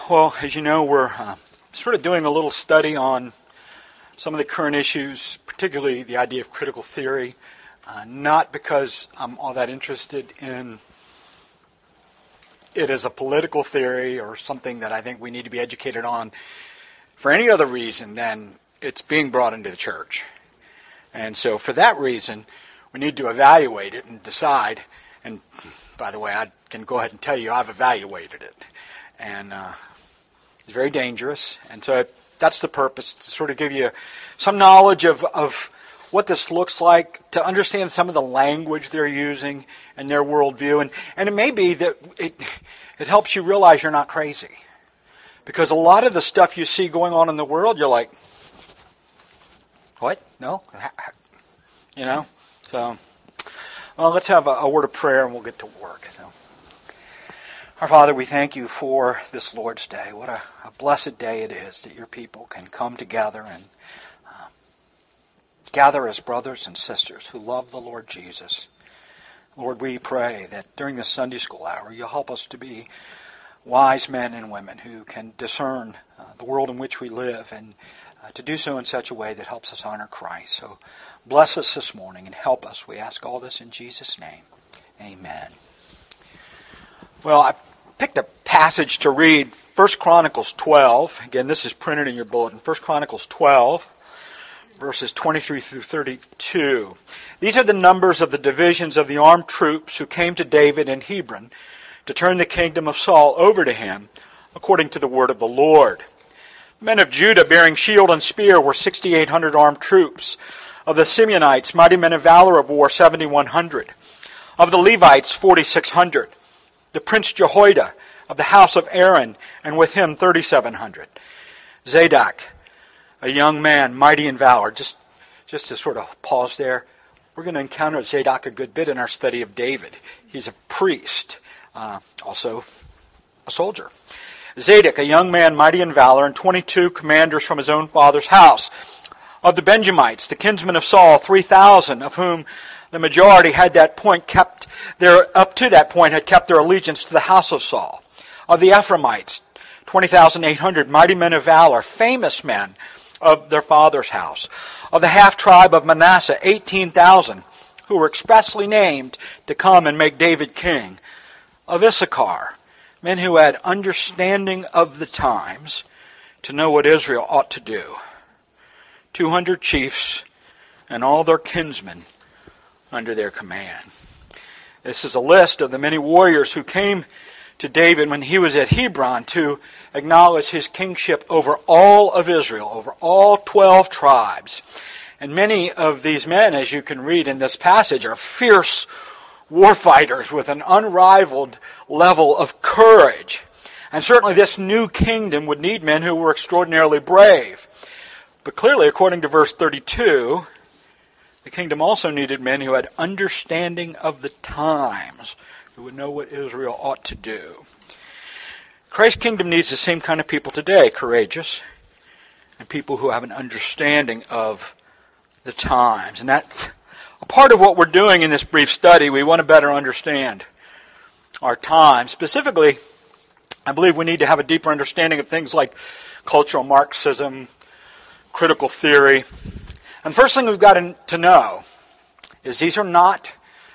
Well, as you know, we're sort of doing a little study on some of the current issues, particularly the idea of critical theory, not because I'm all that interested in it as a political theory or something that I think we need to be educated on for any other reason than it's being brought into the church. And so for that reason, we need to evaluate it and decide. And by the way, I can go ahead and tell you I've evaluated it. And it's very dangerous. And so that's the purpose, to sort of give you some knowledge of what this looks like, to understand some of the language they're using and their worldview. And it may be that it helps you realize you're not crazy. Because a lot of the stuff you see going on in the world, you're like, what? No? You know? So, well, let's have a word of prayer and we'll get to work. So, our Father, we thank you for this Lord's Day. What a blessed day it is that your people can come together and gather as brothers and sisters who love the Lord Jesus. Lord, we pray that during this Sunday school hour, you'll help us to be wise men and women who can discern the world in which we live and to do so in such a way that helps us honor Christ. So bless us this morning and help us. We ask all this in Jesus' name. Amen. Well, I picked a passage to read, 1 Chronicles 12. Again, this is printed in your bulletin. 1 Chronicles 12. Verses 23 through 32. These are the numbers of the divisions of the armed troops who came to David in Hebron to turn the kingdom of Saul over to him, according to the word of the Lord. Men of Judah bearing shield and spear were 6,800 armed troops. Of the Simeonites, mighty men of valor of war, 7,100. Of the Levites, 4,600. The prince Jehoiada of the house of Aaron, and with him 3,700. Zadok, a young man, mighty in valor. Just to sort of pause there, we're going to encounter Zadok a good bit in our study of David. He's a priest, also a soldier. Zadok, a young man, mighty in valor, and 22 commanders from his own father's house. Of the Benjamites, the kinsmen of Saul, 3,000, of whom the majority had up to that point had kept their allegiance to the house of Saul. Of the Ephraimites, 20,800, mighty men of valor, famous men of their father's house. Of the half-tribe of Manasseh, 18,000, who were expressly named to come and make David king. Of Issachar, men who had understanding of the times to know what Israel ought to do. 200 chiefs and all their kinsmen under their command. This is a list of the many warriors who came to David when he was at Hebron to acknowledge his kingship over all of Israel, over all 12 tribes. And many of these men, as you can read in this passage, are fierce warfighters with an unrivaled level of courage. And certainly this new kingdom would need men who were extraordinarily brave. But clearly, according to verse 32, the kingdom also needed men who had understanding of the times, who would know what Israel ought to do. Christ's kingdom needs the same kind of people today, courageous, and people who have an understanding of the times. And that's a part of what we're doing in this brief study. We want to better understand our time. Specifically, I believe we need to have a deeper understanding of things like cultural Marxism, critical theory. And the first thing we've got to know is these are not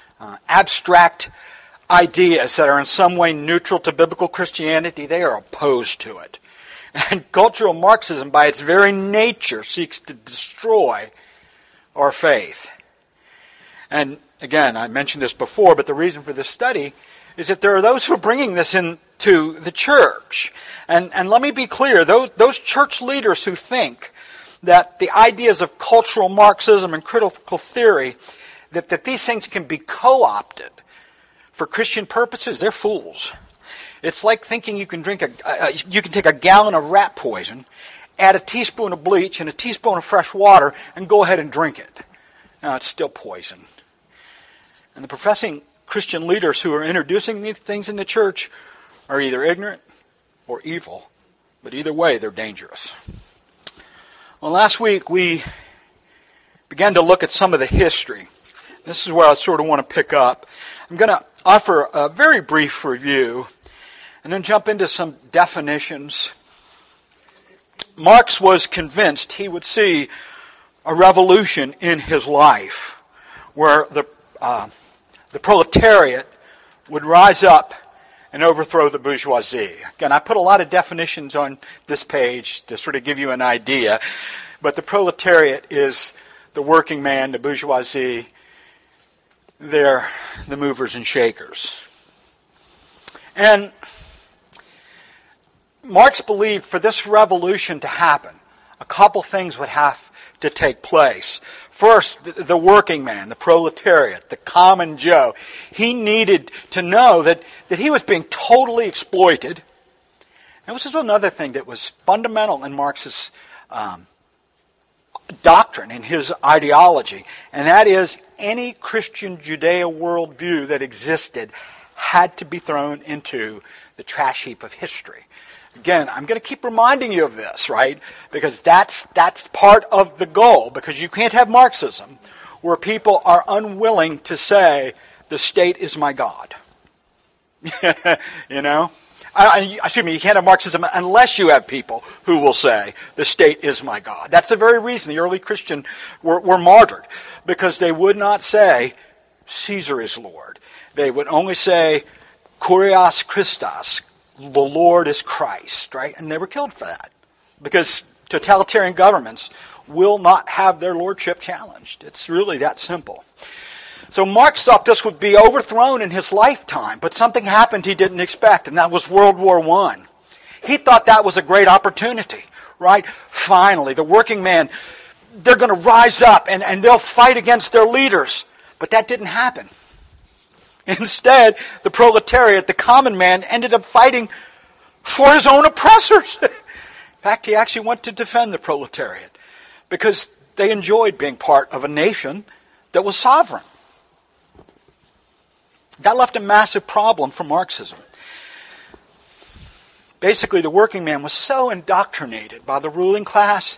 abstract ideas that are in some way neutral to biblical Christianity. They are opposed to it. And cultural Marxism, by its very nature, seeks to destroy our faith. And again, I mentioned this before, but the reason for this study is that there are those who are bringing this into the church. And let me be clear, those church leaders who think that the ideas of cultural Marxism and critical theory, that these things can be co-opted for Christian purposes, they're fools. It's like thinking you can you can take a gallon of rat poison, add a teaspoon of bleach and a teaspoon of fresh water, and go ahead and drink it. No, it's still poison. And the professing Christian leaders who are introducing these things in the church are either ignorant or evil, but either way, they're dangerous. Well, last week we began to look at some of the history. This is where I sort of want to pick up. I'm going to offer a very brief review, and then jump into some definitions. Marx was convinced he would see a revolution in his life where the proletariat would rise up and overthrow the bourgeoisie. Again, I put a lot of definitions on this page to sort of give you an idea, but the proletariat is the working man, the bourgeoisie. They're the movers and shakers. And Marx believed for this revolution to happen, a couple things would have to take place. First, the working man, the proletariat, the common Joe, he needed to know that he was being totally exploited. And this is another thing that was fundamental in Marx's doctrine, in his ideology, and that is any Christian Judeo worldview that existed had to be thrown into the trash heap of history. Again, I'm going to keep reminding you of this, right? Because that's part of the goal. Because you can't have Marxism where people are unwilling to say, the state is my God. You know? Excuse me, you can't have Marxism unless you have people who will say, the state is my God. That's the very reason the early Christians were martyred. Because they would not say, Caesar is Lord. They would only say, Kurios Christos, the Lord is Christ, right? And they were killed for that. Because totalitarian governments will not have their lordship challenged. It's really that simple. So Marx thought this would be overthrown in his lifetime, but something happened he didn't expect, and that was World War I. He thought that was a great opportunity, right? Finally, the working man, they're going to rise up and they'll fight against their leaders. But that didn't happen. Instead, the proletariat, the common man, ended up fighting for his own oppressors. In fact, he actually went to defend the proletariat because they enjoyed being part of a nation that was sovereign. That left a massive problem for Marxism. Basically, the working man was so indoctrinated by the ruling class,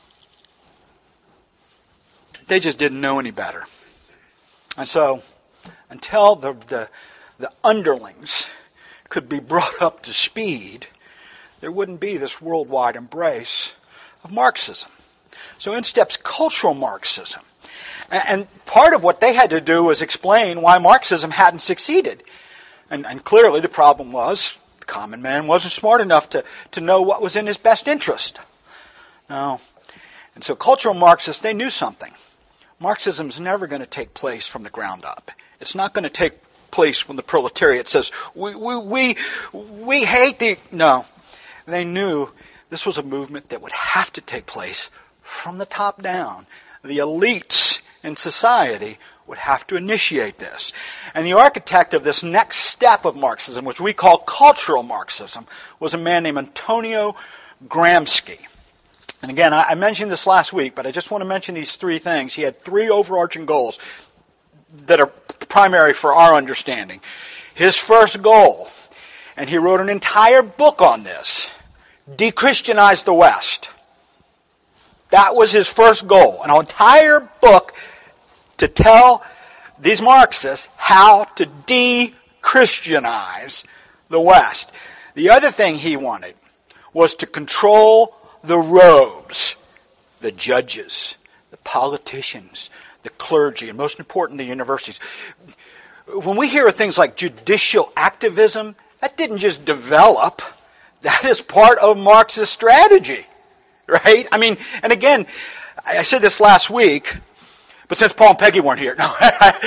they just didn't know any better. And so, until the underlings could be brought up to speed, there wouldn't be this worldwide embrace of Marxism. So in steps cultural Marxism. And part of what they had to do was explain why Marxism hadn't succeeded. And clearly the problem was the common man wasn't smart enough to know what was in his best interest. No. And so cultural Marxists, they knew something. Marxism is never going to take place from the ground up. It's not going to take place when the proletariat says, we hate the... No. They knew this was a movement that would have to take place from the top down. The elites in society would have to initiate this. And the architect of this next step of Marxism, which we call cultural Marxism, was a man named Antonio Gramsci. And again, I mentioned this last week, but I just want to mention these three things. He had three overarching goals that are primary for our understanding. His first goal, and he wrote an entire book on this, de-Christianize the West. That was his first goal, an entire book to tell these Marxists how to de-Christianize the West. The other thing he wanted was to control the robes, the judges, the politicians, the clergy, and most important, the universities. When we hear of things like judicial activism, that didn't just develop. That is part of Marxist strategy, right? I mean, and again, I said this last week, but since Paul and Peggy weren't here, no,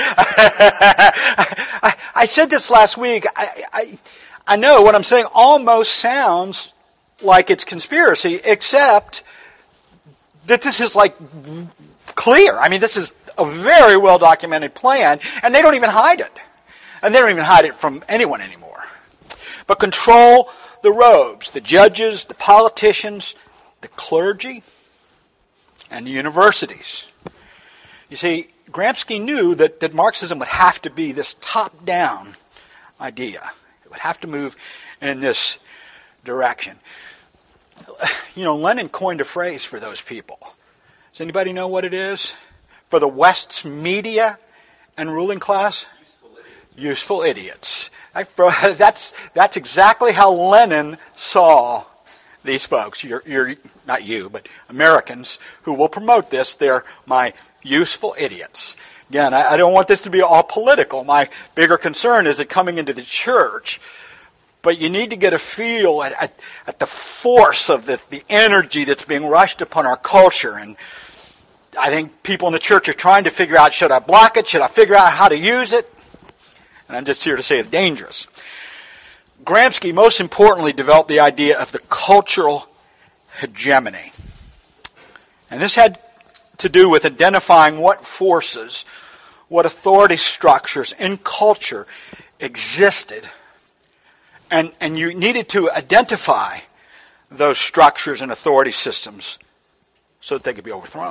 I said this last week. I know what I'm saying almost sounds like it's conspiracy, except that this is like clear. I mean, this is a very well documented plan, and they don't even hide it. And they don't even hide it from anyone anymore. But control the robes, the judges, the politicians, the clergy, and the universities. You see, Gramsci knew that Marxism would have to be this top-down idea. It would have to move in this direction. You know, Lenin coined a phrase for those people. Does anybody know what it is? For the West's media and ruling class? Useful idiots. That's exactly how Lenin saw these folks. You're not you, but Americans who will promote this. They're my useful idiots. Again, I don't want this to be all political. My bigger concern is it coming into the church. But you need to get a feel at the force of the energy that's being rushed upon our culture. And I think people in the church are trying to figure out, should I block it? Should I figure out how to use it? And I'm just here to say it's dangerous. Gramsci, most importantly, developed the idea of the cultural hegemony. And this had to do with identifying what forces, what authority structures in culture existed. And you needed to identify those structures and authority systems so that they could be overthrown.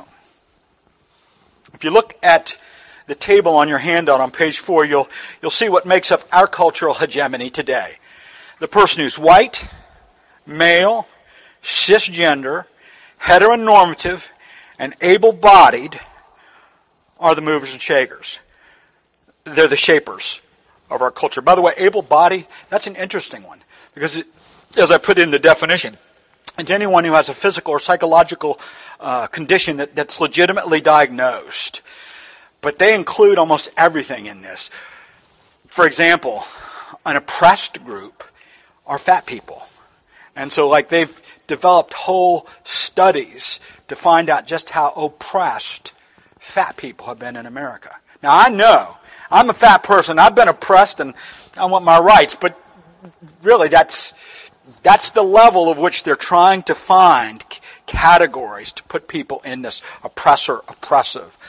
If you look at the table on your handout on page 4, you'll see what makes up our cultural hegemony today. The person who's white, male, cisgender, heteronormative, and able-bodied are the movers and shakers. They're the shapers of our culture. By the way, able-bodied, that's an interesting one, because as I put in the definition, it's anyone who has a physical or psychological condition that's legitimately diagnosed. But they include almost everything in this. For example, an oppressed group are fat people. And so they've developed whole studies to find out just how oppressed fat people have been in America. Now I know, I'm a fat person, I've been oppressed and I want my rights, but really that's the level of which they're trying to find categories to put people in this oppressive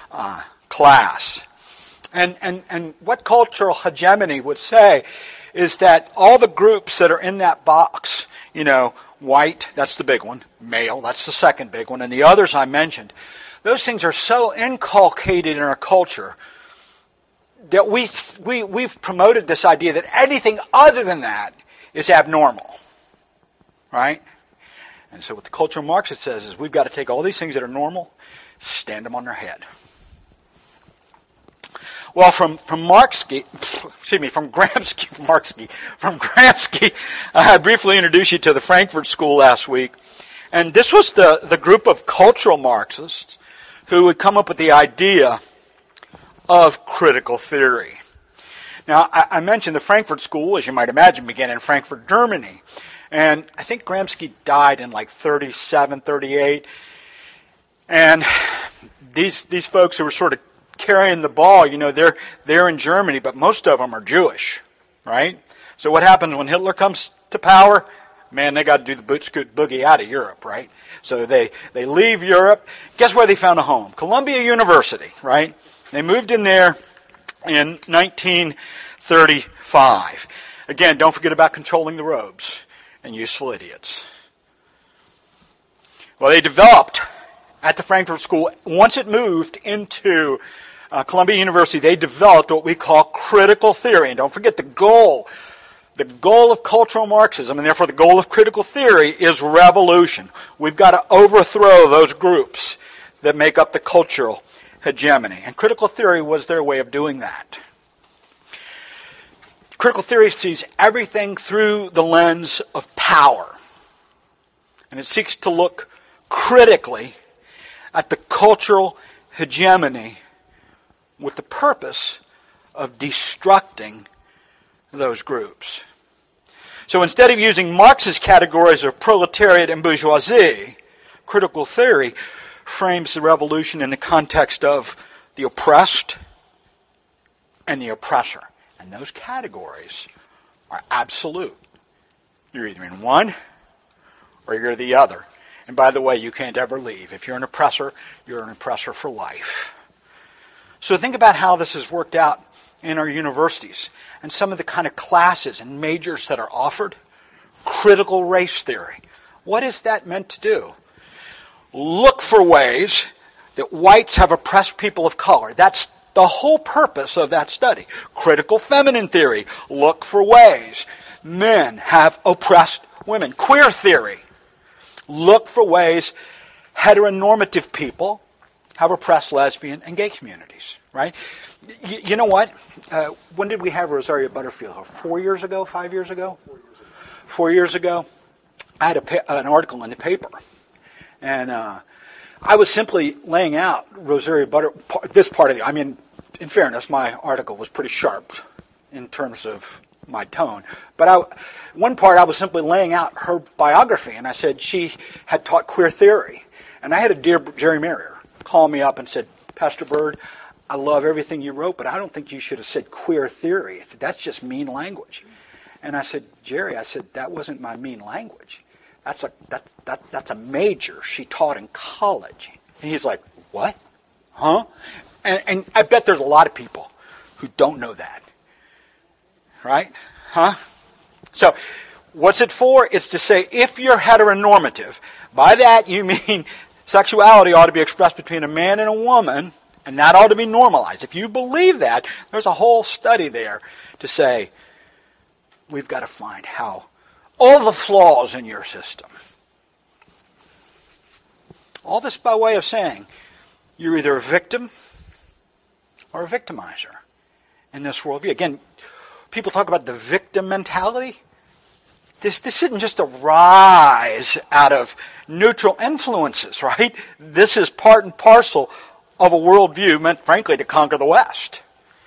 class. And what cultural hegemony would say is that all the groups that are in that box, white, that's the big one, male, that's the second big one, and the others I mentioned, those things are so inculcated in our culture that we've promoted this idea that anything other than that is abnormal. Right? And so what the cultural Marxist says is we've got to take all these things that are normal, stand them on their head. Well, from Gramsci, I briefly introduced you to the Frankfurt School last week. And this was the group of cultural Marxists who would come up with the idea of critical theory. Now, I mentioned the Frankfurt School, as you might imagine, began in Frankfurt, Germany. And I think Gramsci died in 37, 38. And these folks who were sort of carrying the ball, they're in Germany, but most of them are Jewish, right? So what happens when Hitler comes to power? Man, they got to do the boot scoot boogie out of Europe, right? So they leave Europe. Guess where they found a home? Columbia University, right? They moved in there in 1935. Again, don't forget about controlling the robes and useful idiots. Well, they developed at the Frankfurt School, once it moved into Columbia University, they developed what we call critical theory. And don't forget the goal of cultural Marxism, and therefore the goal of critical theory, is revolution. We've got to overthrow those groups that make up the cultural hegemony. And critical theory was their way of doing that. Critical theory sees everything through the lens of power. And it seeks to look critically at the cultural hegemony with the purpose of destructing those groups. So instead of using Marx's categories of proletariat and bourgeoisie, critical theory frames the revolution in the context of the oppressed and the oppressor. And those categories are absolute. You're either in one or you're the other. And by the way, you can't ever leave. If you're an oppressor, you're an oppressor for life. So think about how this has worked out in our universities and some of the kind of classes and majors that are offered. Critical race theory. What is that meant to do? Look for ways that whites have oppressed people of color. That's the whole purpose of that study. Critical feminine theory. Look for ways men have oppressed women. Queer theory. Look for ways heteronormative people have oppressed lesbian and gay communities. right? You know what? When did we have Rosaria Butterfield? 4 years ago? 5 years ago? 4 years ago. I had an article in the paper, and I was simply laying out Rosaria this part of in fairness, my article was pretty sharp in terms of my tone. But one part I was simply laying out her biography, and I said she had taught queer theory. And I had a dear Jerry Merrier call me up and said, Pastor Bird, I love everything you wrote, but I don't think you should have said queer theory. I said, that's just mean language. And I said, Jerry, that wasn't my mean language. That's a major she taught in college. And he's like, what? Huh? And I bet there's a lot of people who don't know that. Right? Huh? So, what's it for? It's to say, if you're heteronormative, by that you mean sexuality ought to be expressed between a man and a woman, and that ought to be normalized. If you believe that, there's a whole study there to say, we've got to find how all the flaws in your system. All this by way of saying, you're either a victim or a victimizer in this worldview. Again, people talk about the victim mentality. This isn't just a rise out of neutral influences, right? This is part and parcel of a worldview meant, frankly, to conquer the West.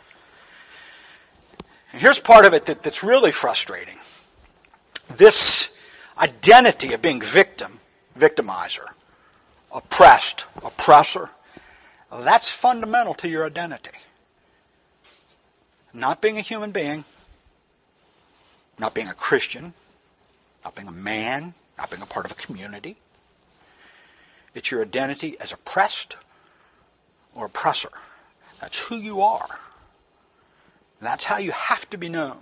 And here's part of it that's really frustrating. This identity of being victim, victimizer, oppressed, oppressor, that's fundamental to your identity. Not being a human being, not being a Christian, not being a man, not being a part of a community. It's your identity as oppressed or oppressor. That's who you are. That's how you have to be known.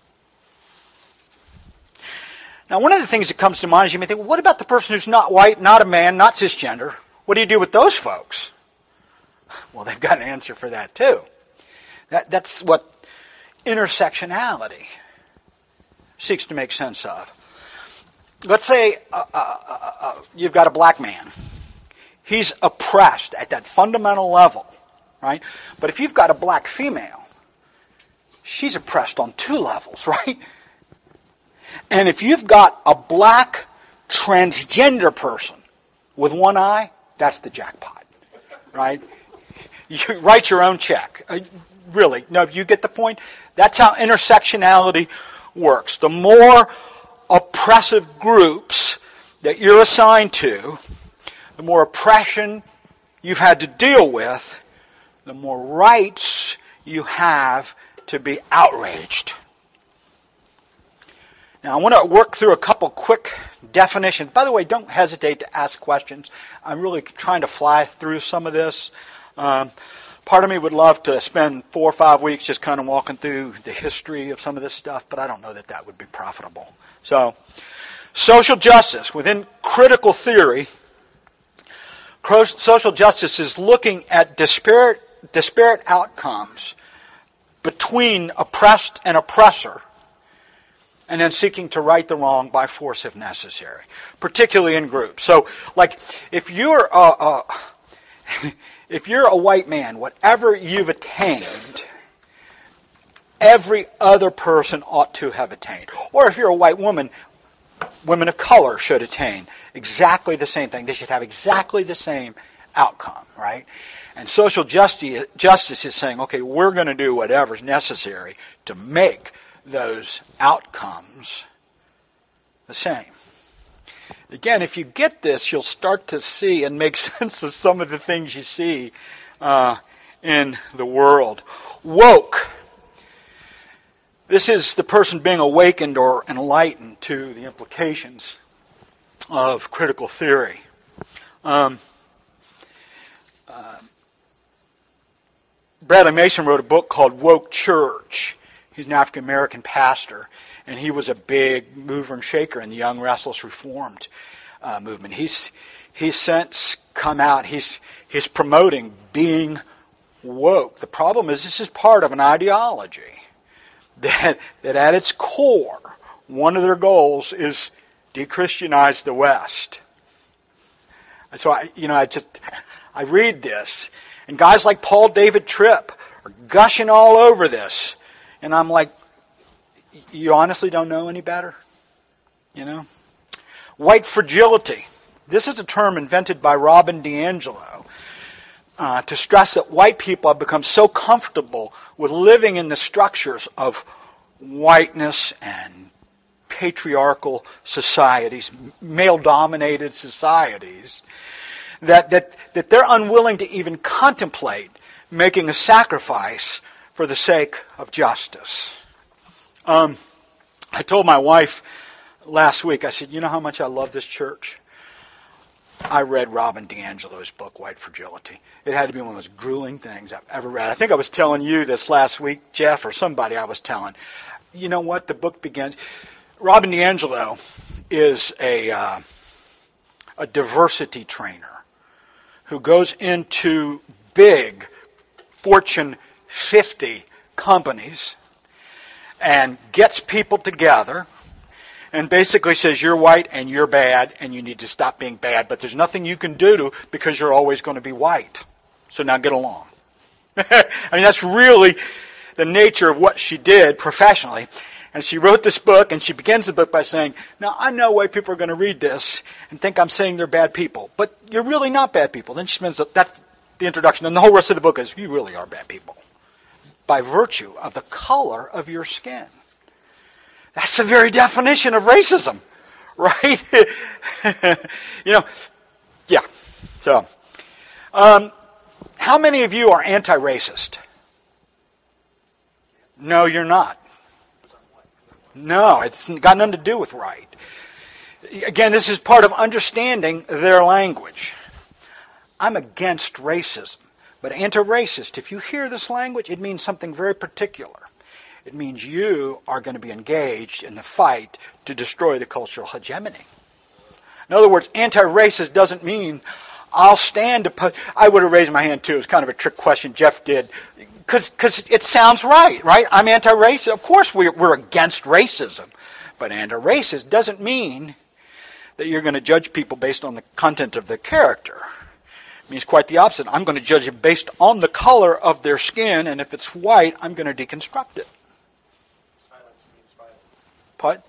Now, one of the things that comes to mind is you may think, well, what about the person who's not white, not a man, not cisgender? What do you do with those folks? Well, they've got an answer for that too. That's what intersectionality seeks to make sense of. Let's say you've got a black man. He's oppressed at that fundamental level, right? But if you've got a black female, she's oppressed on two levels, right? And if you've got a black transgender person with one eye, that's the jackpot, right? You write your own check. Really, no, you get the point? That's how intersectionality works. The more oppressive groups that you're assigned to, the more oppression you've had to deal with, the more rights you have to be outraged. Now, I want to work through a couple quick definitions. By the way, don't hesitate to ask questions. I'm really trying to fly through some of this. Part of me would love to spend 4 or 5 weeks just kind of walking through the history of some of this stuff, but I don't know that would be profitable. So, social justice. Within critical theory, social justice is looking at disparate outcomes between oppressed and oppressor, and then seeking to right the wrong by force if necessary, particularly in groups. So, like, if you're a white man, whatever you've attained, every other person ought to have attained. Or if you're a white woman, women of color should attain exactly the same thing. They should have exactly the same outcome, right? And social justice is saying, okay, we're going to do whatever's necessary to make those outcomes the same. Again, if you get this, you'll start to see and make sense of some of the things you see in the world. Woke. This is the person being awakened or enlightened to the implications of critical theory. Bradley Mason wrote a book called Woke Church. He's an African-American pastor, and he was a big mover and shaker in the Young Restless Reformed movement. He's since come out, he's promoting being woke. The problem is this is part of an ideology that at its core, one of their goals is de-Christianize the West. And so I read this, and guys like Paul David Tripp are gushing all over this. And I'm like, you honestly don't know any better? You know? White fragility. This is a term invented by Robin DiAngelo to stress that white people have become so comfortable with living in the structures of whiteness and patriarchal societies, male-dominated societies, that they're unwilling to even contemplate making a sacrifice for the sake of justice. I told my wife last week, I said, you know how much I love this church? I read Robin DiAngelo's book, White Fragility. It had to be one of the most grueling things I've ever read. I think I was telling you this last week, Jeff, or somebody I was telling. You know what? The book begins. Robin DiAngelo is a diversity trainer who goes into big Fortune 50 companies and gets people together and basically says, you're white and you're bad and you need to stop being bad, but there's nothing you can do because you're always going to be white. So now get along. I mean, that's really the nature of what she did professionally. And she wrote this book, and she begins the book by saying, now, I know why people are going to read this and think I'm saying they're bad people, but you're really not bad people. Then she spends, that's the introduction, and the whole rest of the book is, you really are bad people by virtue of the color of your skin. That's the very definition of racism, right? Yeah. So, how many of you are anti-racist? No, you're not. No, it's got nothing to do with right. Again, this is part of understanding their language. I'm against racism, but anti-racist, if you hear this language, it means something very particular. It means you are going to be engaged in the fight to destroy the cultural hegemony. In other words, anti-racist doesn't mean I'll stand to... I would have raised my hand too. It was kind of a trick question Jeff did. Because it sounds right? I'm anti-racist. Of course we're against racism. But anti-racist doesn't mean that you're going to judge people based on the content of their character. It means quite the opposite. I'm going to judge them based on the color of their skin, and if it's white, I'm going to deconstruct it. Silence means violence. What?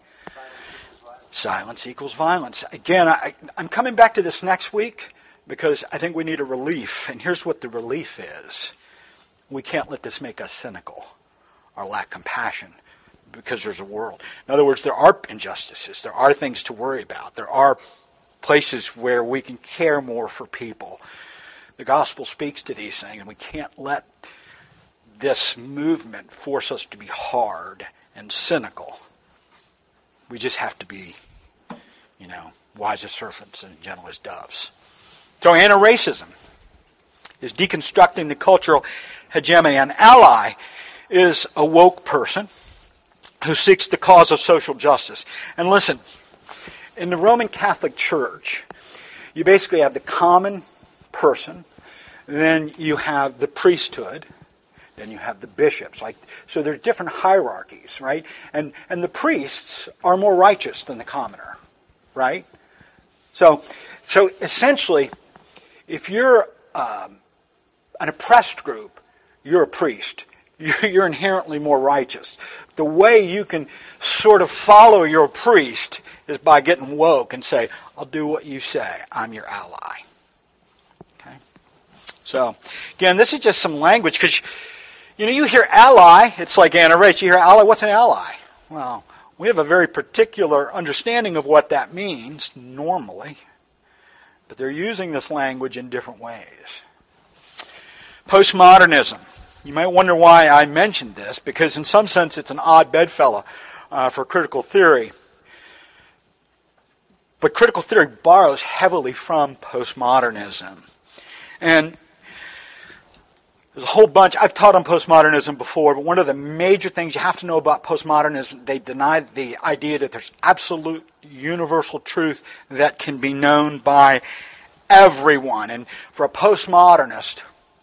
Silence Silence equals equals violence. violence. Again, I'm coming back to this next week because I think we need a relief. And here's what the relief is. We can't let this make us cynical or lack compassion because there's a world. In other words, there are injustices. There are things to worry about. There are places where we can care more for people. The gospel speaks to these things, and we can't let this movement force us to be hard and cynical. We just have to be, wise as serpents and gentle as doves. So anti-racism is deconstructing the cultural hegemony. An ally is a woke person who seeks the cause of social justice. And listen, in the Roman Catholic Church, you basically have the common person, then you have the priesthood, then you have the bishops. So there's different hierarchies, right? And the priests are more righteous than the commoner, right? So essentially, if you're an oppressed group, you're a priest. You're inherently more righteous. The way you can sort of follow your priest is by getting woke and say, I'll do what you say. I'm your ally. Okay? So, again, this is just some language because, you hear ally, it's like anti-race. You hear ally, what's an ally? Well, we have a very particular understanding of what that means normally, but they're using this language in different ways. Postmodernism. You might wonder why I mentioned this, because in some sense it's an odd bedfellow for critical theory. But critical theory borrows heavily from postmodernism. And there's a whole bunch. I've taught on postmodernism before, but one of the major things you have to know about postmodernism, they deny the idea that there's absolute universal truth that can be known by everyone. And for a postmodernist,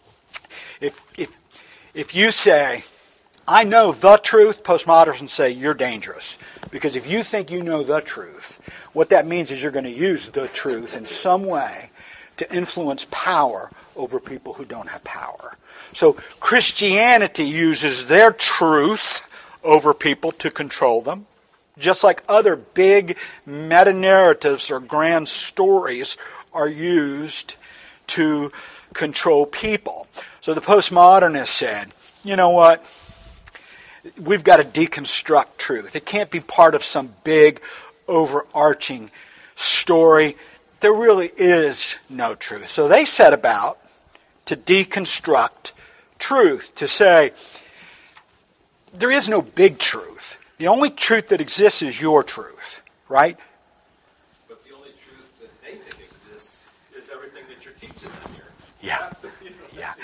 if you say, I know the truth, postmodernists say you're dangerous. Because if you think you know the truth, what that means is you're going to use the truth in some way to influence power over people who don't have power. So Christianity uses their truth over people to control them, just like other big meta-narratives or grand stories are used to control people. So the postmodernists said, you know what? We've got to deconstruct truth. It can't be part of some big, overarching story. There really is no truth. So they set about to deconstruct truth, to say, there is no big truth. The only truth that exists is your truth, right? But the only truth that they think exists is everything that you're teaching them here. Yeah. Yeah.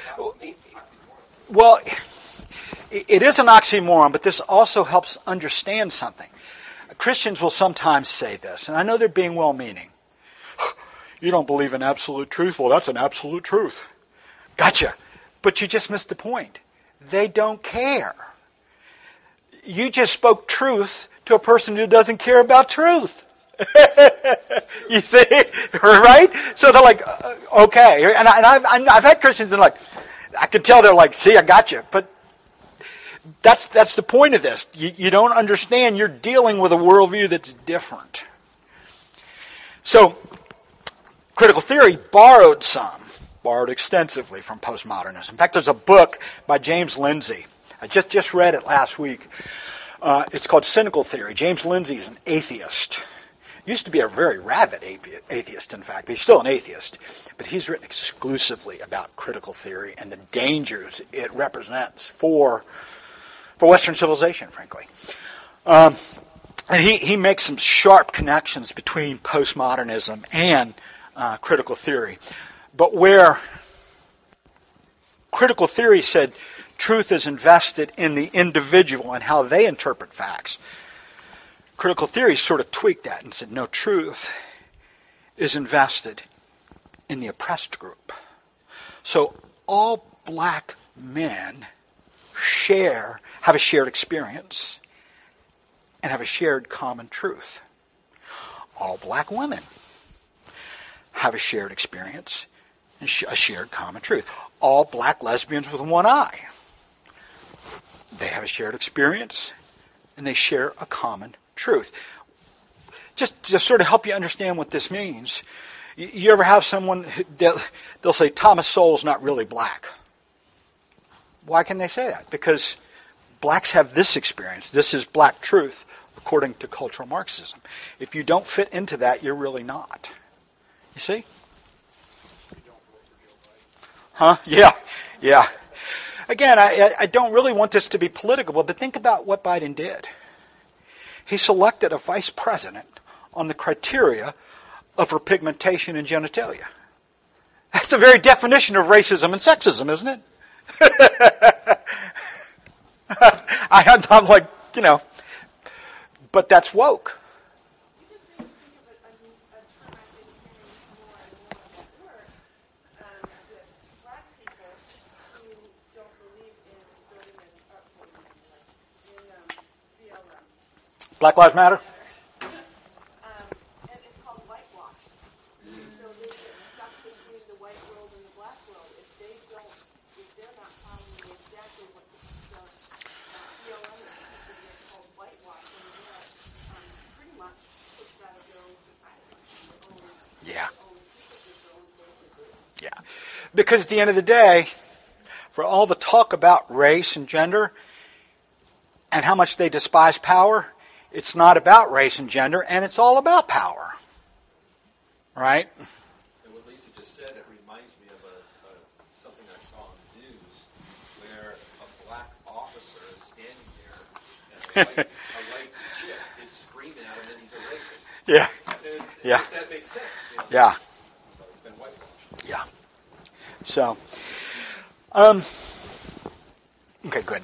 Well, it is an oxymoron, but this also helps understand something. Christians will sometimes say this, and I know they're being well-meaning. You don't believe in absolute truth? Well, that's an absolute truth. Gotcha. But you just missed the point. They don't care. You just spoke truth to a person who doesn't care about truth. You see? Right? So they're like, okay. And I've had Christians and like, I can tell they're like, see, I got you. But that's the point of this. You don't understand. You're dealing with a worldview that's different. So, critical theory borrowed extensively from postmodernism. In fact, there's a book by James Lindsay. I just read it last week. It's called Cynical Theory. James Lindsay is an atheist. Used to be a very rabid atheist, in fact, but he's still an atheist. But he's written exclusively about critical theory and the dangers it represents for Western civilization, frankly. And he makes some sharp connections between postmodernism and critical theory. But where critical theory said truth is invested in the individual and how they interpret facts, critical theory sort of tweaked that and said, no, truth is invested in the oppressed group. So all black men have a shared experience and have a shared common truth. All black women have a shared experience and a shared common truth. All black lesbians with one eye, they have a shared experience and they share a common truth. Just to sort of help you understand what this means, you ever have someone, they'll say Thomas Sowell's not really black. Why can they say that? Because blacks have this experience. This is black truth according to cultural Marxism. If you don't fit into that, you're really not. You see? Huh? Yeah. Again, I don't really want this to be political, but think about what Biden did. He selected a vice president on the criteria of her pigmentation and genitalia. That's the very definition of racism and sexism, isn't it? I'm like, but that's woke. You just made me think of a term I've been hearing more and more at work, with black people who don't believe in building an upholding, in BLM. Black Lives Matter? And it's called whitewash. So they get stuck between the white world and the black world. If they're not following exactly what the BLM is, it's called whitewash, and they're pretty much pushed out of their own society, Yeah. their own people, their own social groups. Yeah. Because at the end of the day, for all the talk about race and gender and how much they despise power, it's not about race and gender, and it's all about power. Right? And what Lisa just said, it reminds me of something I saw on the news where a black officer is standing there and a white chick is screaming at him that he's a racist. Yeah. Yeah. Does that make sense? Yeah. So it's been whitewashed. Yeah. So, okay, good.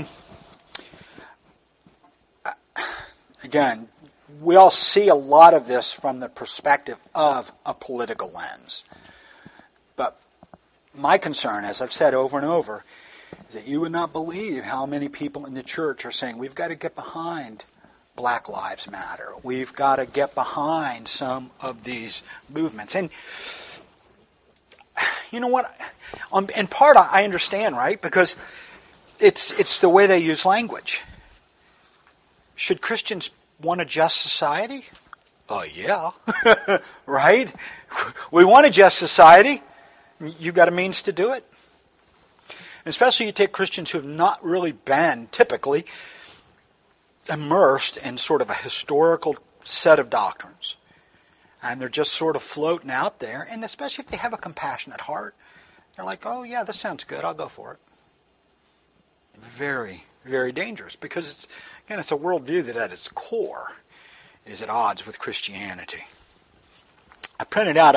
Again, we all see a lot of this from the perspective of a political lens. But my concern, as I've said over and over, is that you would not believe how many people in the church are saying, we've got to get behind Black Lives Matter. We've got to get behind some of these movements. And, you know what? In part, I understand, right? Because it's the way they use language. Should Christians want a just society? Oh, yeah. Right? We want a just society. You've got a means to do it. Especially you take Christians who have not really been, typically, immersed in sort of a historical set of doctrines. And they're just sort of floating out there. And especially if they have a compassionate heart, they're like, oh, yeah, this sounds good. I'll go for it. Very, very dangerous. Because, it's a worldview that at its core is at odds with Christianity. I printed out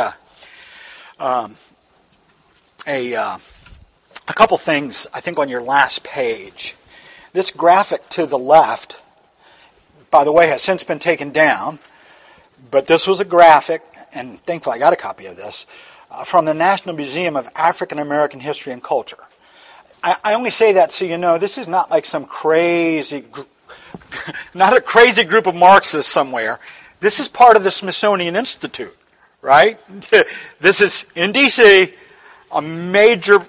a couple things, I think, on your last page. This graphic to the left, by the way, has since been taken down, but this was a graphic, and thankfully I got a copy of this, from the National Museum of African American History and Culture. I only say that so you know this is not like some crazy, not a crazy group of Marxists somewhere. This is part of the Smithsonian Institute, right? This is in D.C., a major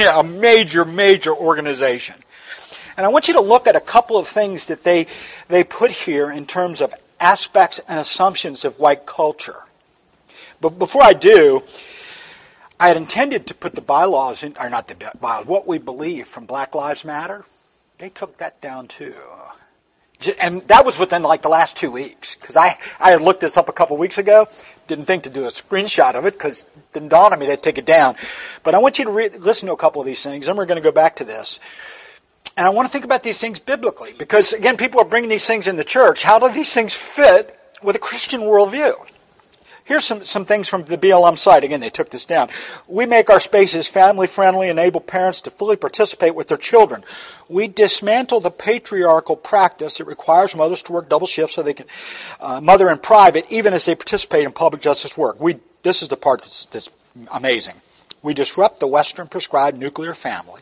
organization. And I want you to look at a couple of things that they put here in terms of aspects and assumptions of white culture. But before I do, I had intended to put the bylaws in, or not the bylaws, what we believe from Black Lives Matter. They took that down too. And that was within like the last 2 weeks. Because I had looked this up a couple weeks ago. Didn't think to do a screenshot of it because it didn't dawn on me they'd take it down. But I want you to listen to a couple of these things. Then we're going to go back to this. And I want to think about these things biblically. Because, again, people are bringing these things in the church. How do these things fit with a Christian worldview? Here's some things from the BLM site. Again, they took this down. We make our spaces family-friendly, enable parents to fully participate with their children. We dismantle the patriarchal practice that requires mothers to work double shifts so they can mother in private, even as they participate in public justice work. This is the part that's amazing. We disrupt the Western prescribed nuclear family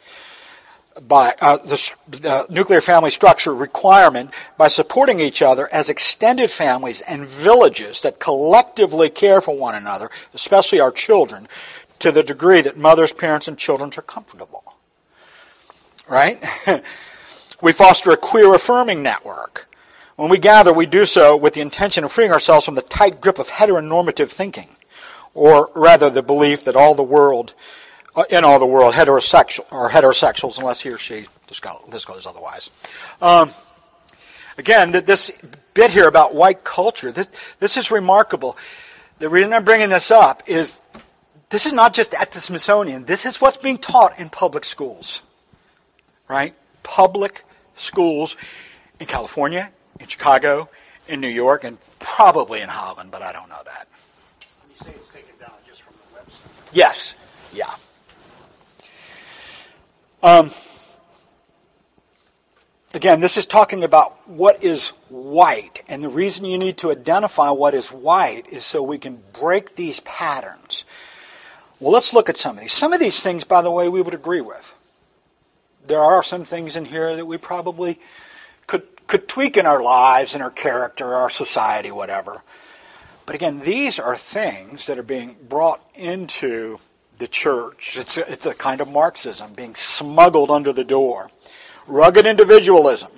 by the nuclear family structure requirement by supporting each other as extended families and villages that collectively care for one another, especially our children, to the degree that mothers, parents, and children are comfortable. Right? We foster a queer affirming network. When we gather, we do so with the intention of freeing ourselves from the tight grip of heteronormative thinking, or rather the belief that in all the world, heterosexuals, unless he or she discloses otherwise. Again, this bit here about white culture, this is remarkable. The reason I'm bringing this up is this is not just at the Smithsonian. This is what's being taught in public schools, right? Public schools in California, in Chicago, in New York, and probably in Holland, but I don't know that. You say it's taken down just from the website? Yes. Yeah. Again, this is talking about what is white. And the reason you need to identify what is white is so we can break these patterns. Well, let's look at some of these. Some of these things, by the way, we would agree with. There are some things in here that we probably could tweak in our lives, in our character, our society, whatever. But again, these are things that are being brought into the church. It's a kind of Marxism being smuggled under the door. Rugged individualism.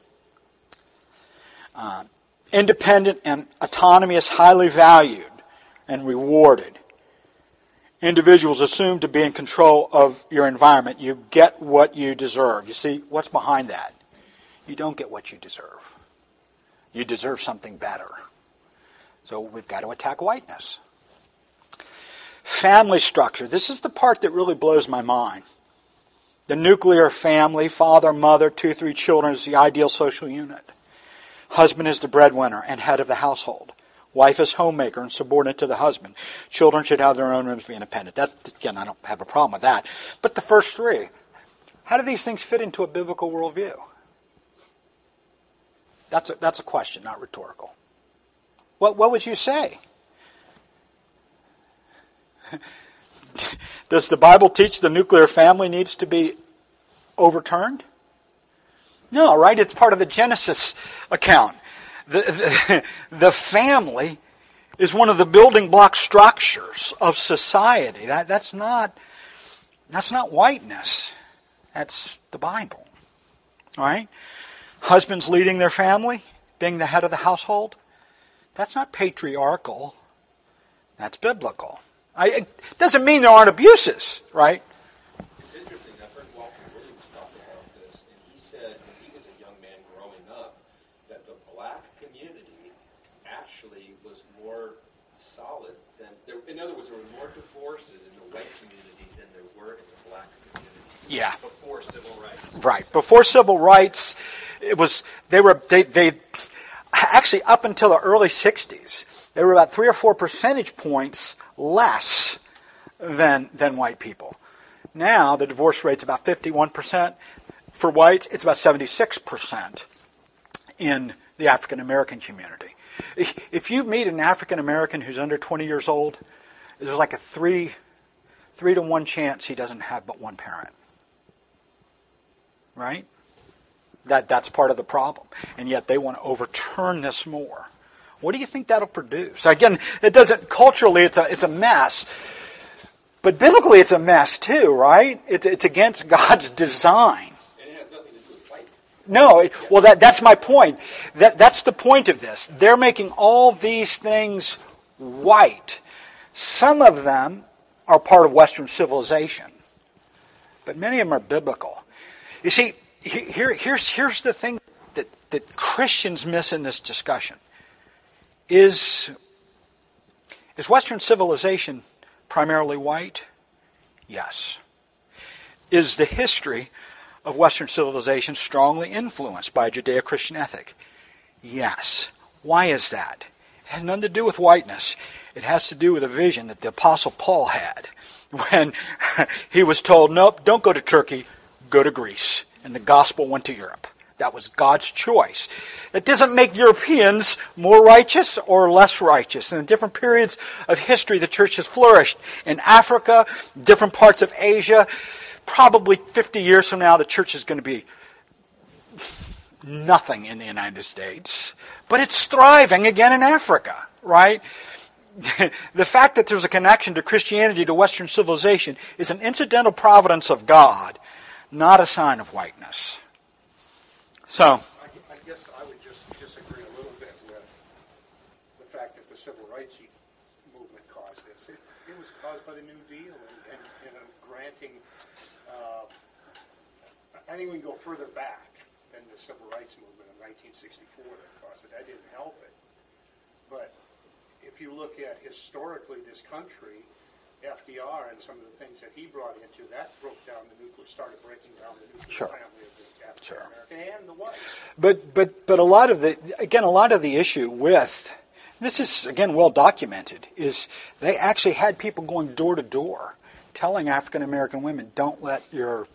Independent and autonomy is highly valued and rewarded. Individuals assumed to be in control of your environment. You get what you deserve. You see, what's behind that? You don't get what you deserve. You deserve something better. So we've got to attack whiteness. Family structure. This is the part that really blows my mind. The nuclear family, father, mother, 2-3 children is the ideal social unit. Husband is the breadwinner and head of the household. Wife is homemaker and subordinate to the husband. Children should have their own rooms, be independent. That's, again, I don't have a problem with that. But the first three, how do these things fit into a biblical worldview? That's a question, not rhetorical. What would you say? Does the Bible teach the nuclear family needs to be overturned? No, right? It's part of the Genesis account. The family is one of the building block structures of society. That's not whiteness. That's the Bible. All right? Husbands leading their family, being the head of the household. That's not patriarchal. That's biblical. It doesn't mean there aren't abuses, right? It's interesting. I've heard Walter Williams talk about this, and he said when he was a young man growing up that the black community actually was more solid than... in other words, there were more divorces in the white community than there were in the black community. Yeah. Before civil rights. Right. Before civil rights, they actually up until the early 60s, they were about 3 or 4 percentage points less than white people. Now, the divorce rate's about 51%. For whites, it's about 76% in the African American community. If you meet an African American who's under 20 years old, there's like a 3 to 1 chance he doesn't have but one parent. Right? That's part of the problem. And yet they want to overturn this more. What do you think that'll produce? Again, it doesn't, culturally it's a mess. But biblically it's a mess too, right? It's against God's design. And it has nothing to do with fight. No, well that's my point. That's the point of this. They're making all these things white. Some of them are part of Western civilization. But many of them are biblical. You see, here's the thing that Christians miss in this discussion. Is Western civilization primarily white? Yes. Is the history of Western civilization strongly influenced by a Judeo-Christian ethic? Yes. Why is that? It has nothing to do with whiteness. It has to do with a vision that the Apostle Paul had when he was told, nope, don't go to Turkey, go to Greece. And the gospel went to Europe. That was God's choice. It doesn't make Europeans more righteous or less righteous. In different periods of history, the church has flourished. In Africa, different parts of Asia, probably 50 years from now, the church is going to be nothing in the United States. But it's thriving again in Africa, right? The fact that there's a connection to Christianity, to Western civilization, is an incidental providence of God, not a sign of whiteness. So, I guess I would just disagree a little bit with the fact that the civil rights movement caused this. It was caused by the New Deal and granting. I think we can go further back than the civil rights movement of 1964 that caused it. That didn't help it. But if you look at historically this country, FDR and some of the things that he brought into that started breaking down the nuclear family of the African American and the white. But a lot of the issue with this is again well documented is they actually had people going door to door telling African American women don't let your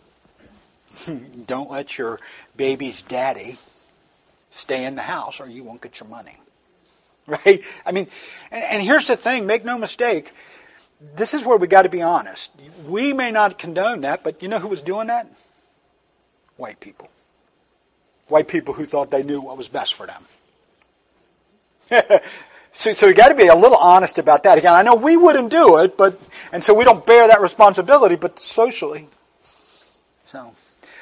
baby's daddy stay in the house or you won't get your money. Right? I mean, and here's the thing, make no mistake, this is where we got to be honest. We may not condone that, but you know who was doing that? White people. White people who thought they knew what was best for them. So we got to be a little honest about that. Again, I know we wouldn't do it, and so we don't bear that responsibility, but socially. So,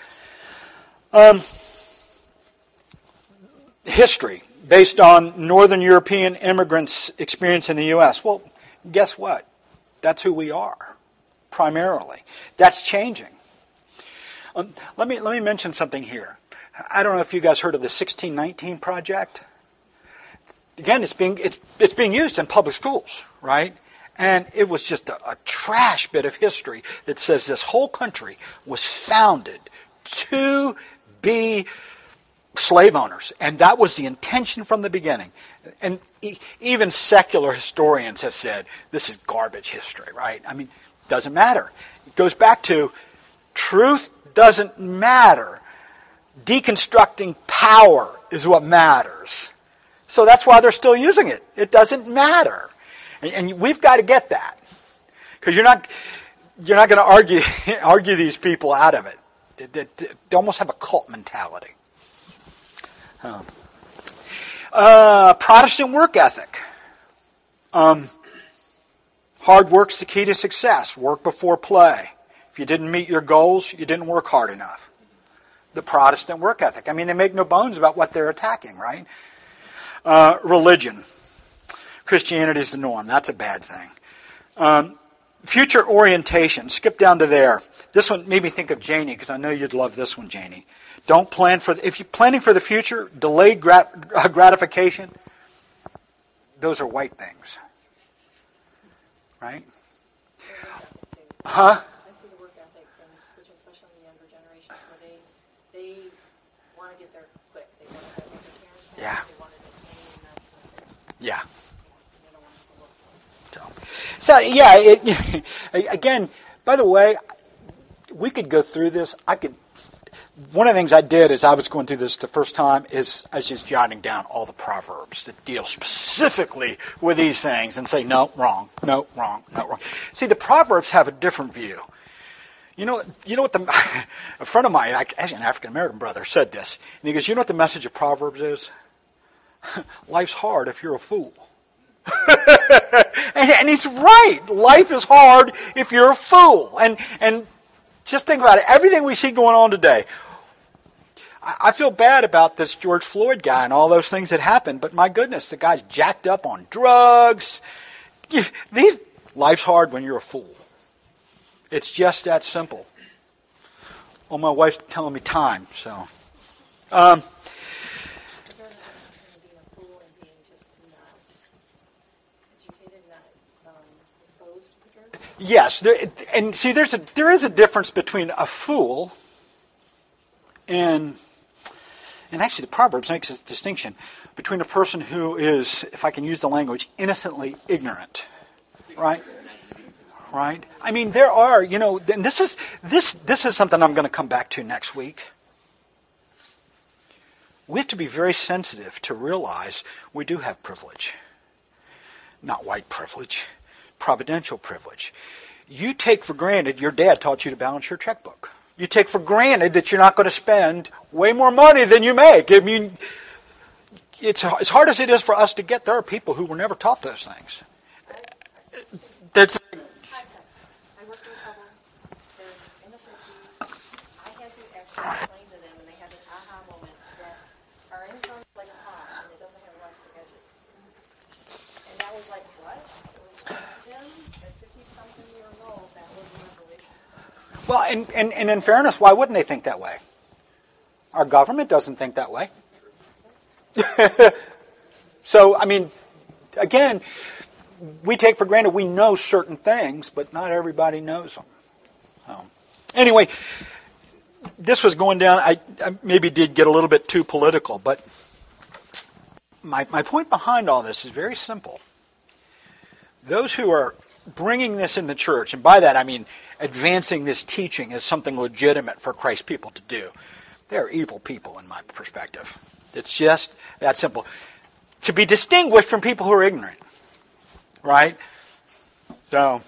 history based on Northern European immigrants' experience in the U.S. Well, guess what? That's who we are, primarily. That's changing. Let me mention something here. I don't know if you guys heard of the 1619 Project. Again, it's being used in public schools, right? And it was just a trash bit of history that says this whole country was founded to be slave owners. And that was the intention from the beginning. And even secular historians have said, this is garbage history, right? I mean, it doesn't matter. It goes back to truth doesn't matter. Deconstructing power is what matters. So that's why they're still using it. It doesn't matter. And we've got to get that. Because you're not going to argue these people out of it. They almost have a cult mentality. Protestant work ethic. Hard work's the key to success. Work before play. If you didn't meet your goals, you didn't work hard enough. The Protestant work ethic. I mean, they make no bones about what they're attacking, right? Religion. Christianity is the norm. That's a bad thing. Future orientation. Skip down to there. This one made me think of Janie, because I know you'd love this one, Janie. Don't plan for, if you're planning for the future, delayed gratification, those are white things. Right? Huh? I see the work ethic things, which especially in the younger generations, where they want to get there quick. They want to have what their parents had. Yeah. They want to attain that something. Yeah. They don't want to work for it. So yeah, again, by the way, we could go through this. One of the things I did as I was going through this the first time is I was just jotting down all the proverbs that deal specifically with these things and say, no, wrong, no, wrong, no, wrong. See, the proverbs have a different view. You know what a friend of mine, actually an African-American brother, said this. And he goes, you know what the message of Proverbs is? Life's hard if you're a fool. and he's right. Life is hard if you're a fool. And just think about it. Everything we see going on today. I feel bad about this George Floyd guy and all those things that happened, but my goodness, the guy's jacked up on drugs. Life's hard when you're a fool. It's just that simple. Well, my wife's telling me time, so. Being a fool and being just not educated, not exposed to the drugs. Yes, and see, there is a difference between a fool and actually the Proverbs makes this distinction between a person who is, if I can use the language, innocently ignorant, right? Right? I mean, there are, and this is something I'm going to come back to next week. We have to be very sensitive to realize we do have privilege. Not white privilege, providential privilege. You take for granted your dad taught you to balance your checkbook. You take for granted that you're not going to spend way more money than you make. I mean, it's as hard as it is for us to get, there are people who were never taught those things. That's I worked in trouble. They're in the 50s. I had to actually explain to them, and they had an aha moment, that our income is like a pie, and it doesn't have elastic edges. And that was like, what? It was to them, at 50-something years old, that was a revelation. well, and in fairness, why wouldn't they think that way? Our government doesn't think that way. So, I mean, again, we take for granted we know certain things, but not everybody knows them. So, anyway, this was going down. I maybe did get a little bit too political, but my point behind all this is very simple. Those who are bringing this in the church, and by that I mean advancing this teaching as something legitimate for Christ's people to do, they're evil people in my perspective. It's just that simple. To be distinguished from people who are ignorant. Right? So.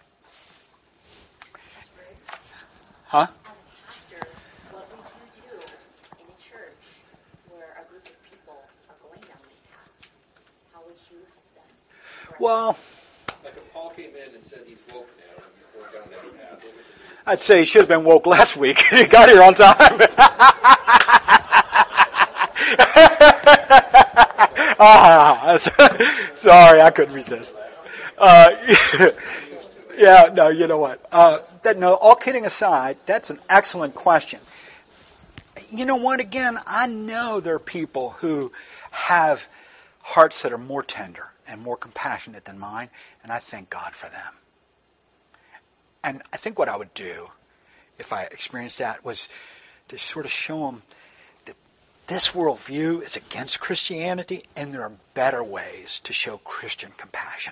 Huh? As a pastor, what would you do in a church where a group of people are going down this path? How would you help them? Well, Like if Paul came in and said he's woke now and he's going down that path, what would you do? I'd say he should have been woke last week. He got here on time. Sorry, I couldn't resist. Yeah, no, you know what? All kidding aside, that's an excellent question. You know what? Again, I know there are people who have hearts that are more tender and more compassionate than mine, and I thank God for them. And I think what I would do, if I experienced that, was to sort of show them that this worldview is against Christianity, and there are better ways to show Christian compassion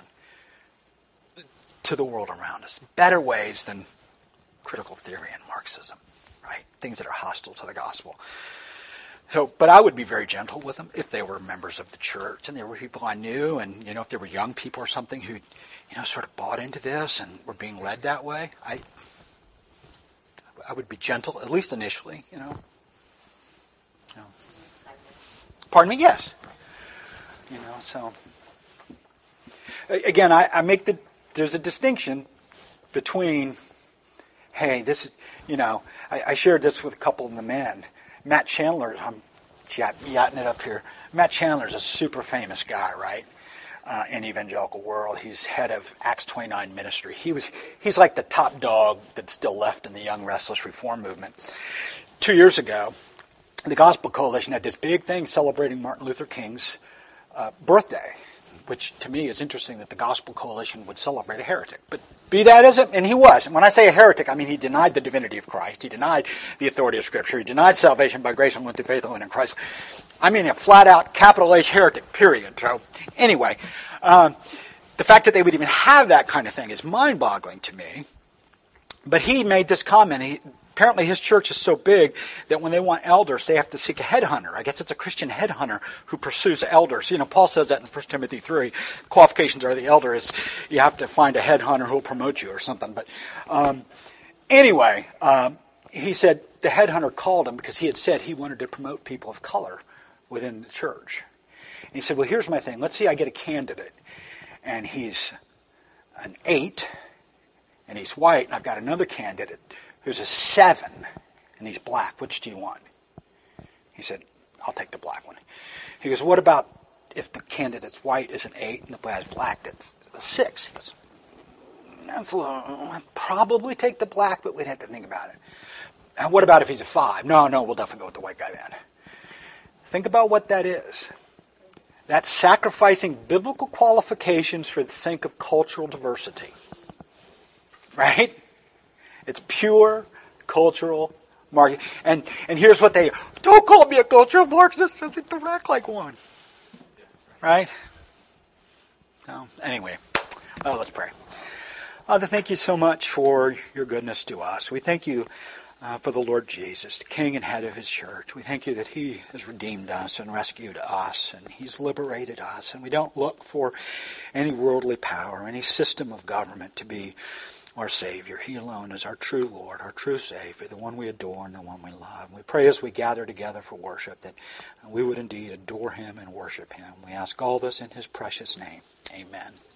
to the world around us. Better ways than critical theory and Marxism, right? Things that are hostile to the gospel. So, but I would be very gentle with them if they were members of the church and they were people I knew, and if they were young people or something who, sort of bought into this and were being led that way. I would be gentle, at least initially. Pardon me? Yes. So. again, there's a distinction between, hey, this is, I shared this with a couple of the men. Matt Chandler, I'm yachting it up here. Matt Chandler's a super famous guy, right? In evangelical world. He's head of Acts 29 ministry. He's like the top dog that's still left in the Young Restless Reform movement. 2 years ago, the Gospel Coalition had this big thing celebrating Martin Luther King's birthday, which to me is interesting that the Gospel Coalition would celebrate a heretic. But be that as it, and he was. And when I say a heretic, I mean he denied the divinity of Christ. He denied the authority of Scripture. He denied salvation by grace and went through faith alone in Christ. I mean a flat-out, capital H heretic, period. So anyway, the fact that they would even have that kind of thing is mind-boggling to me. But he made this comment. Apparently his church is so big that when they want elders, they have to seek a headhunter. I guess it's a Christian headhunter who pursues elders. Paul says that in 1 Timothy 3. Qualifications are the elder is you have to find a headhunter who will promote you or something. But anyway, he said the headhunter called him because he had said he wanted to promote people of color within the church. And he said, well, here's my thing. Let's see I get a candidate. And he's an 8, and he's white, and I've got another candidate who's a 7, and he's black. Which do you want? He said, I'll take the black one. He goes, what about if the candidate's white is an 8 and the guy's black that's a 6? He goes, I'd probably take the black, but we'd have to think about it. And what about if he's a 5? No, we'll definitely go with the white guy then. Think about what that is. That's sacrificing biblical qualifications for the sake of cultural diversity. Right? It's pure cultural marketing. And here's what don't call me a cultural Marxist, doesn't act like one. Right? So, anyway, let's pray. Father, thank you so much for your goodness to us. We thank you for the Lord Jesus, the King and head of his church. We thank you that he has redeemed us and rescued us, and he's liberated us. And we don't look for any worldly power, any system of government to be our Savior. He alone is our true Lord, our true Savior, the one we adore and the one we love. We pray as we gather together for worship that we would indeed adore him and worship him. We ask all this in his precious name. Amen.